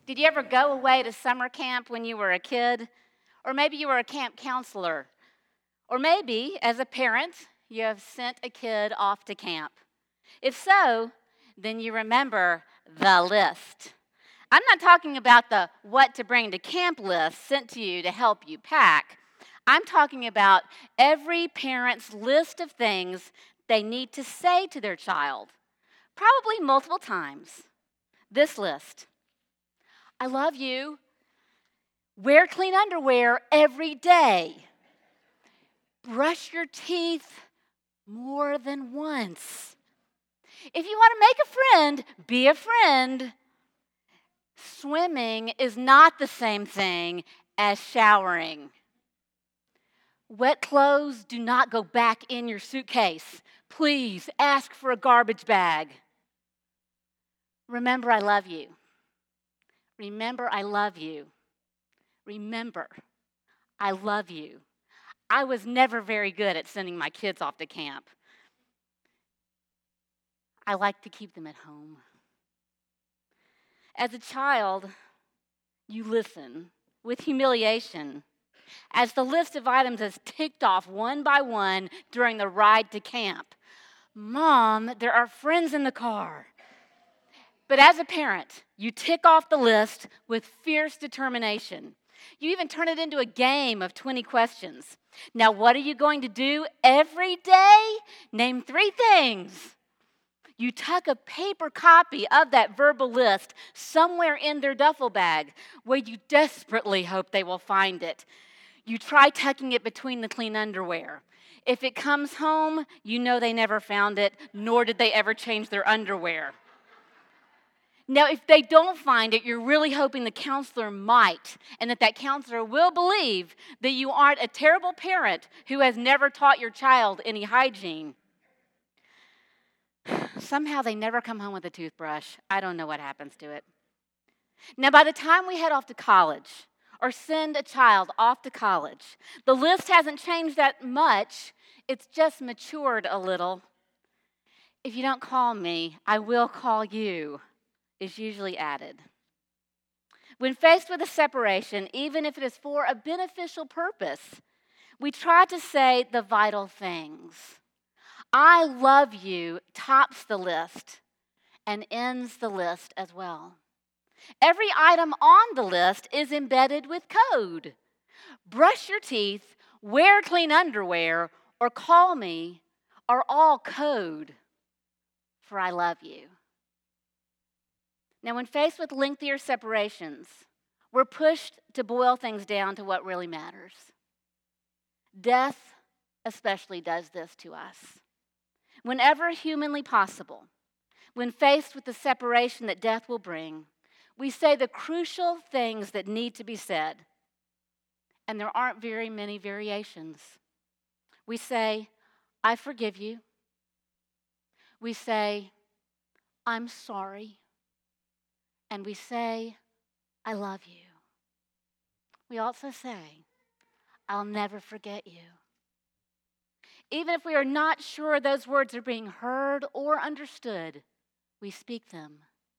Did you ever go away to summer camp when you were a kid? Or maybe you were a camp counselor. Or maybe, as a parent, you have sent a kid off to camp. If so, then you remember the list. I'm not talking about the what to bring to camp list sent to you to help you pack. I'm talking about every parent's list of things they need to say to their child, probably multiple times. This list: I love you. Wear clean underwear every day. Brush your teeth more than once. If you want to make a friend, be a friend. Swimming is not the same thing as showering. Wet clothes do not go back in your suitcase. Please ask for a garbage bag. Remember, I love you. Remember, I love you. Remember, I love you. I was never very good at sending my kids off to camp. I like to keep them at home. As a child, you listen with humiliation as the list of items is ticked off one by one during the ride to camp. Mom, there are friends in the car. But as a parent, you tick off the list with fierce determination. You even turn it into a game of 20 questions. Now, what are you going to do every day? Name 3 things. You tuck a paper copy of that verbal list somewhere in their duffel bag where you desperately hope they will find it. You try tucking it between the clean underwear. If it comes home, you know they never found it, nor did they ever change their underwear. Now, if they don't find it, you're really hoping the counselor might, and that counselor will believe that you aren't a terrible parent who has never taught your child any hygiene. Somehow they never come home with a toothbrush. I don't know what happens to it. Now, by the time we head off to college or send a child off to college, the list hasn't changed that much. It's just matured a little. If you don't call me, I will call you is usually added. When faced with a separation, even if it is for a beneficial purpose, we try to say the vital things. I love you tops the list and ends the list as well. Every item on the list is embedded with code. Brush your teeth, wear clean underwear, or call me are all code for I love you. Now, when faced with lengthier separations, we're pushed to boil things down to what really matters. Death especially does this to us. Whenever humanly possible, when faced with the separation that death will bring, we say the crucial things that need to be said. And there aren't very many variations. We say, I forgive you. We say, I'm sorry. And we say, I love you. We also say, I'll never forget you. Even if we are not sure those words are being heard or understood, we speak them.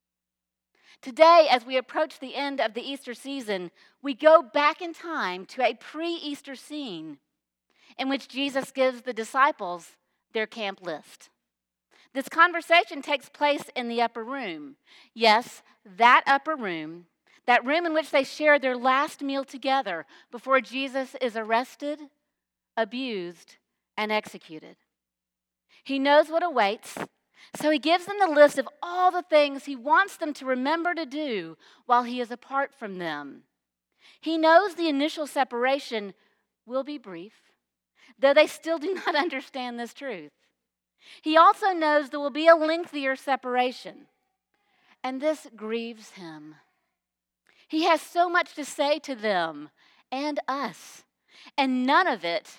Today, as we approach the end of the Easter season, we go back in time to a pre-Easter scene in which Jesus gives the disciples their camp list. This conversation takes place in the upper room. Yes, that upper room, that room in which they share their last meal together before Jesus is arrested, abused, and executed. He knows what awaits, so he gives them the list of all the things he wants them to remember to do while he is apart from them. He knows the initial separation will be brief, though they still do not understand this truth. He also knows there will be a lengthier separation, and this grieves him. He has so much to say to them and us, and none of it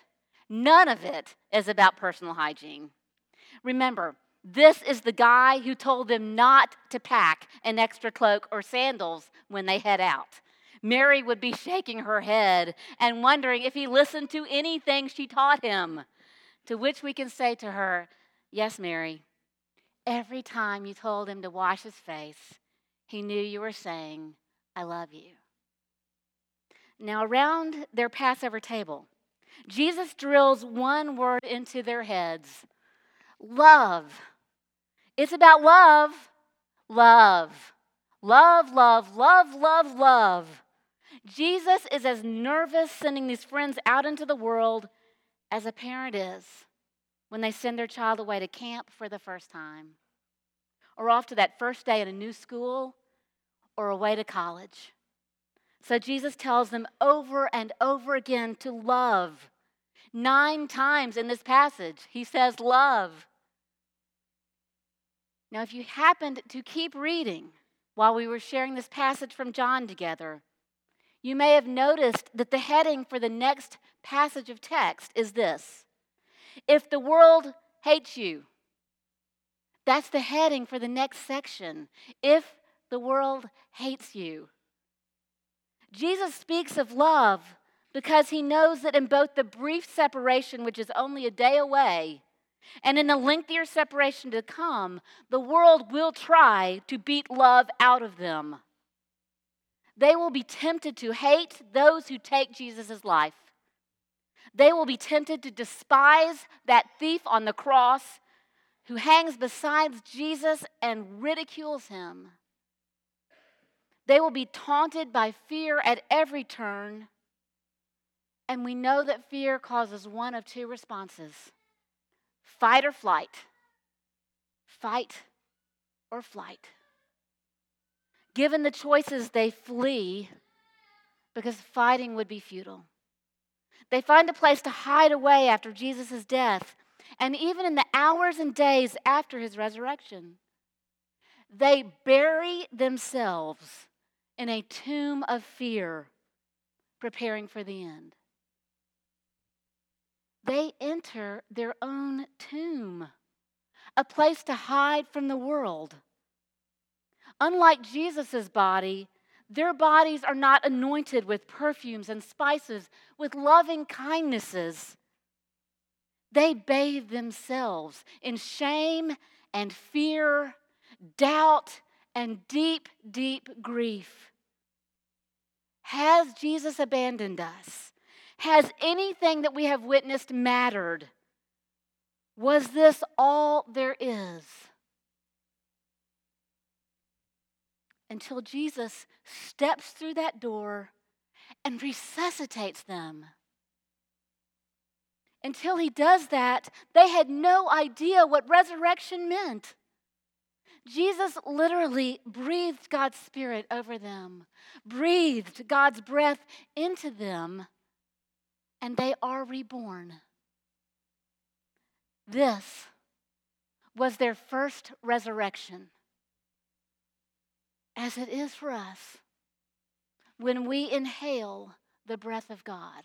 is about personal hygiene. Remember, this is the guy who told them not to pack an extra cloak or sandals when they head out. Mary would be shaking her head and wondering if he listened to anything she taught him, to which we can say to her, yes, Mary, every time you told him to wash his face, he knew you were saying, I love you. Now, around their Passover table, Jesus drills one word into their heads: love. It's about love. Love. Love, love, love, love, love. Jesus is as nervous sending these friends out into the world as a parent is when they send their child away to camp for the first time, or off to that first day in a new school, or away to college. So Jesus tells them over and over again to love. 9 times in this passage, he says love. Now, if you happened to keep reading while we were sharing this passage from John together, you may have noticed that the heading for the next passage of text is this: if the world hates you. That's the heading for the next section. If the world hates you. Jesus speaks of love because he knows that in both the brief separation, which is only a day away, and in the lengthier separation to come, the world will try to beat love out of them. They will be tempted to hate those who take Jesus' life. They will be tempted to despise that thief on the cross who hangs beside Jesus and ridicules him. They will be taunted by fear at every turn. And we know that fear causes one of 2 responses: fight or flight. Fight or flight. Given the choices, they flee because fighting would be futile. They find a place to hide away after Jesus' death, and even in the hours and days after his resurrection. They bury themselves in a tomb of fear, preparing for the end. They enter their own tomb, a place to hide from the world. Unlike Jesus' body, their bodies are not anointed with perfumes and spices, with loving kindnesses. They bathe themselves in shame and fear, doubt, and deep, deep grief. Has Jesus abandoned us? Has anything that we have witnessed mattered? Was this all there is? Until Jesus steps through that door and resuscitates them. Until he does that, they had no idea what resurrection meant. Jesus literally breathed God's Spirit over them, breathed God's breath into them, and they are reborn. This was their first resurrection, as it is for us when we inhale the breath of God.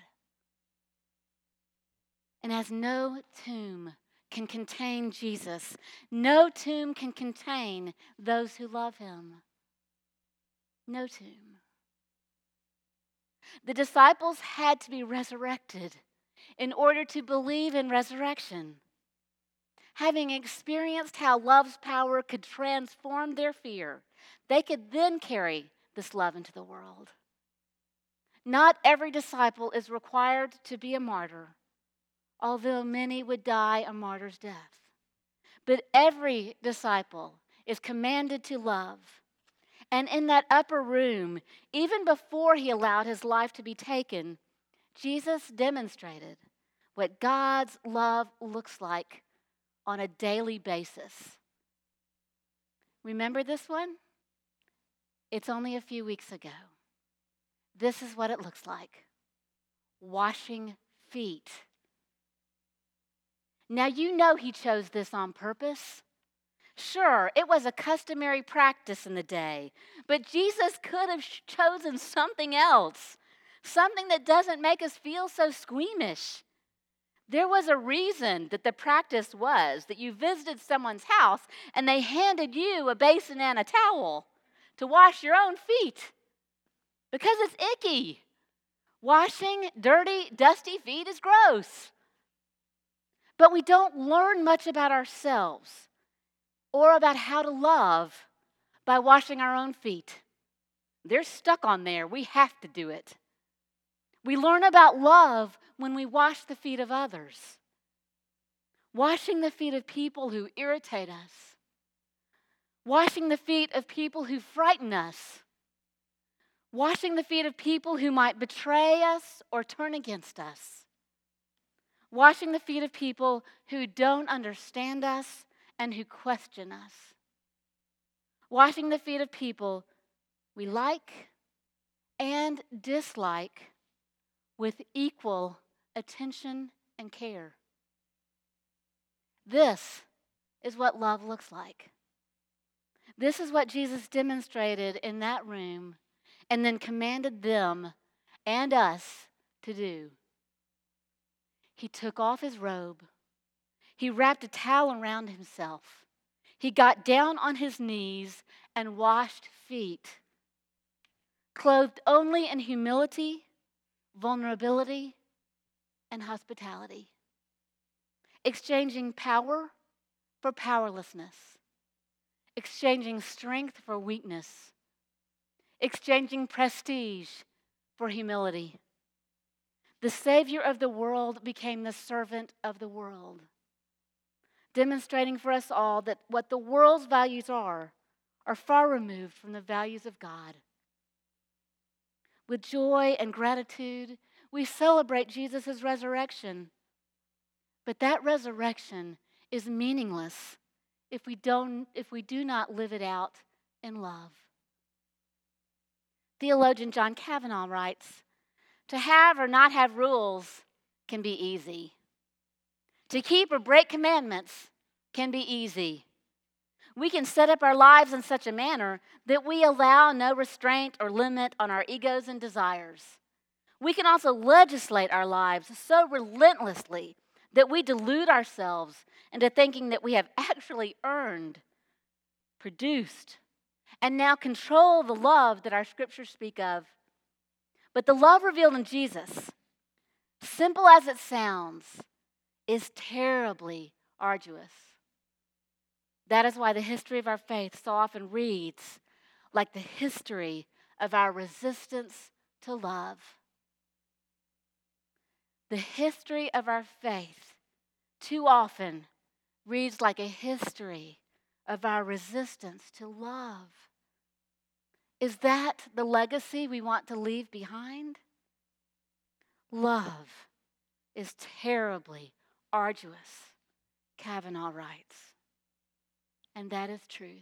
And as no tomb can contain Jesus, no tomb can contain those who love him. No tomb. The disciples had to be resurrected in order to believe in resurrection. Having experienced how love's power could transform their fear, they could then carry this love into the world. Not every disciple is required to be a martyr, although many would die a martyr's death. But every disciple is commanded to love. And in that upper room, even before he allowed his life to be taken, Jesus demonstrated what God's love looks like on a daily basis. Remember this one? It's only a few weeks ago. This is what it looks like: washing feet. Now, you know he chose this on purpose. Sure, it was a customary practice in the day, but Jesus could have chosen something else, something that doesn't make us feel so squeamish. There was a reason that the practice was that you visited someone's house and they handed you a basin and a towel to wash your own feet, because it's icky. Washing dirty, dusty feet is gross. But we don't learn much about ourselves or about how to love by washing our own feet. They're stuck on there. We have to do it. We learn about love when we wash the feet of others. Washing the feet of people who irritate us. Washing the feet of people who frighten us. Washing the feet of people who might betray us or turn against us. Washing the feet of people who don't understand us and who question us. Washing the feet of people we like and dislike with equal attention and care. This is what love looks like. This is what Jesus demonstrated in that room and then commanded them and us to do. He took off his robe. He wrapped a towel around himself. He got down on his knees and washed feet, clothed only in humility, vulnerability, and hospitality, exchanging power for powerlessness, exchanging strength for weakness, exchanging prestige for humility. The Savior of the world became the servant of the world, demonstrating for us all that what the world's values are far removed from the values of God. With joy and gratitude, we celebrate Jesus' resurrection. But that resurrection is meaningless if we do not live it out in love. Theologian John Kavanaugh writes, "To have or not have rules can be easy. To keep or break commandments can be easy. We can set up our lives in such a manner that we allow no restraint or limit on our egos and desires. We can also legislate our lives so relentlessly that we delude ourselves into thinking that we have actually earned, produced, and now control the love that our scriptures speak of. But the love revealed in Jesus, simple as it sounds, is terribly arduous. That is why the history of our faith so often reads like the history of our resistance to love. The history of our faith too often reads like a history of our resistance to love. Is that the legacy we want to leave behind? Love is terribly arduous, Kavanaugh writes. And that is truth.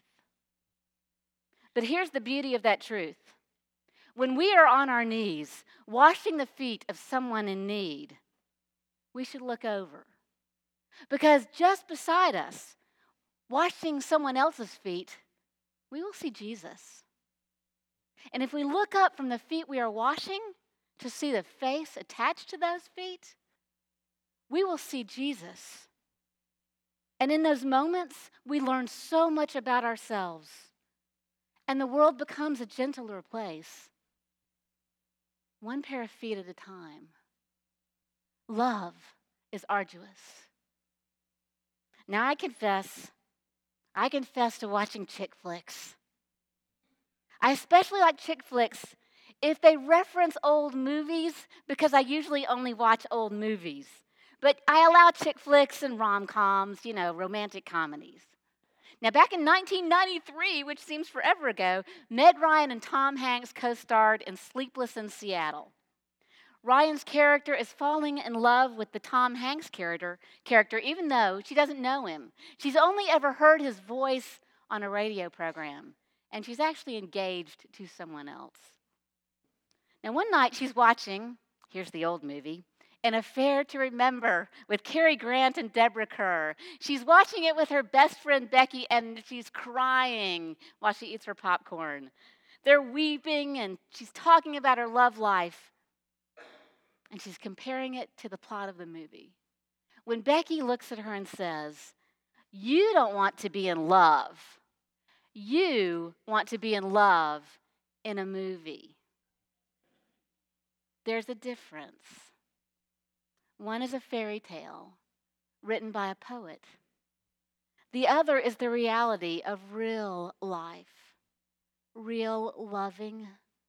But here's the beauty of that truth. When we are on our knees, washing the feet of someone in need, we should look over. Because just beside us, washing someone else's feet, we will see Jesus. And if we look up from the feet we are washing to see the face attached to those feet, we will see Jesus. And in those moments, we learn so much about ourselves. And the world becomes a gentler place. One pair of feet at a time. Love is arduous. Now I confess to watching chick flicks. I especially like chick flicks if they reference old movies, because I usually only watch old movies. But I allow chick flicks and rom-coms, romantic comedies. Now, back in 1993, which seems forever ago, Meg Ryan and Tom Hanks co-starred in Sleepless in Seattle. Ryan's character is falling in love with the Tom Hanks character, even though she doesn't know him. She's only ever heard his voice on a radio program, and she's actually engaged to someone else. Now, one night she's watching, here's the old movie, An Affair to Remember with Cary Grant and Deborah Kerr. She's watching it with her best friend Becky, and she's crying while she eats her popcorn. They're weeping, and she's talking about her love life. And she's comparing it to the plot of the movie. When Becky looks at her and says, "You don't want to be in love. You want to be in love in a movie." There's a difference. One is a fairy tale written by a poet. The other is the reality of real life, real loving,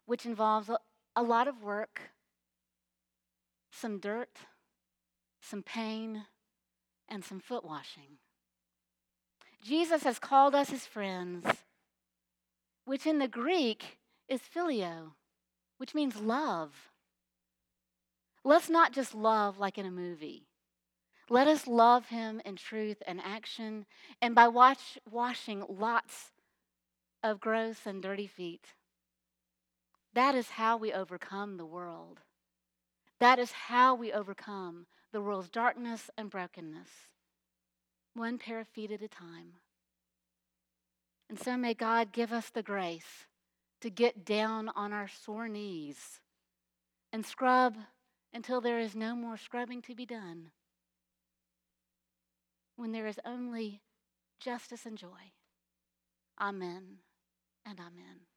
which involves a lot of work, some dirt, some pain, and some foot washing. Jesus has called us his friends, which in the Greek is phileo, which means love. Let's not just love like in a movie. Let us love him in truth and action, and by washing lots of gross and dirty feet. That is how we overcome the world. That is how we overcome the world's darkness and brokenness, one pair of feet at a time. And so may God give us the grace to get down on our sore knees and scrub until there is no more scrubbing to be done, when there is only justice and joy. Amen and amen.